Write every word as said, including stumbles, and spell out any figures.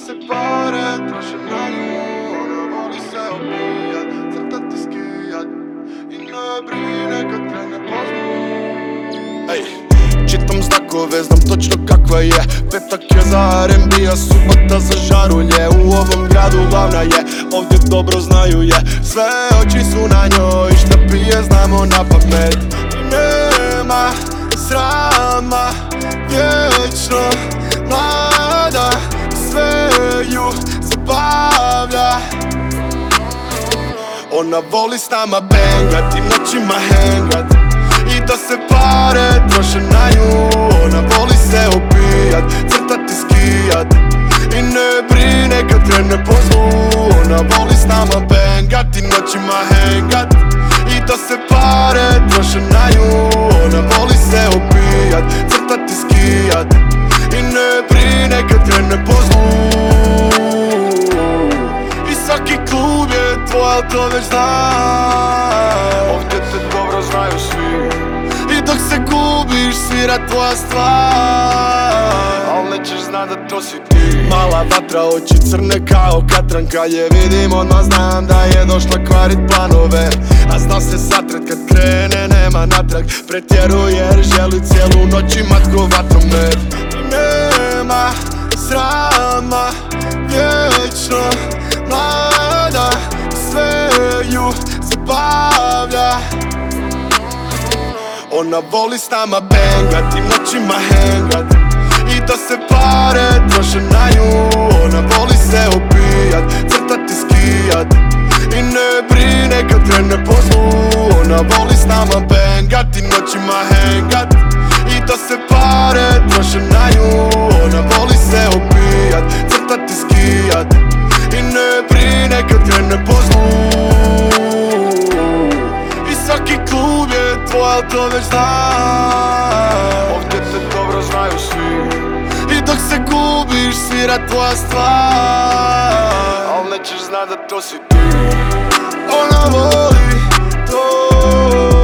se pare troše na nju, ona voli se opijat, crtati, skijat i ne brine kad krene poznu. Ej, čitam znakove, znam točno kakva je. Petak je za R and B, a subota za žarulje. U ovom gradu glavna je, ovdje dobro znaju je. Sve oči su na njoj, šta pije znamo na pamet. I nema srama, vječno mlada, sve ju zabavlja. Ona voli s nama bengat i noćima hengat, i da se pare troše na nju. Ona voli se opijat, crtati, skijat i ne brine kad krene po zlu. Ona voli s nama bengat i noćima hengat, i da se pare troše na nju. Ona voli se opijat, crtati, skijat i ne brine kad krene po zlu. I svaki klub je tvoj, al to već znam. Ovdje te dobro znaju svi, i dok se gubiš svira tvoja stvar, al nećeš znat da to si ti. Mala vatra, oči crne kao katranka je. Vidim odmah, znam da je došla kvarit planove, a zna se zatret kad krene, nema natrag. Pretjeruje jer želi cijelu noć imat ko vatromet. I nema srama, vječno mlada, sve ju zabavlja. Ona voli s nama bengat i noćima hengat, i da se pare troše na nju. Ona voli se opijat, crtati, skijat i ne brine kad krene po zlu. Ona voli s nama bengat i noćima hengat, i da se pare troše na nju. Ona voli se opijat, crtati, skijat i ne brine kad krene po zlu. I svaki klub je tvoj, al to već znam. Ovdje te dobro znaju svi, i dok se gubiš svira tvoja stvar, al nećeš znat da to si ti. Ona voli to.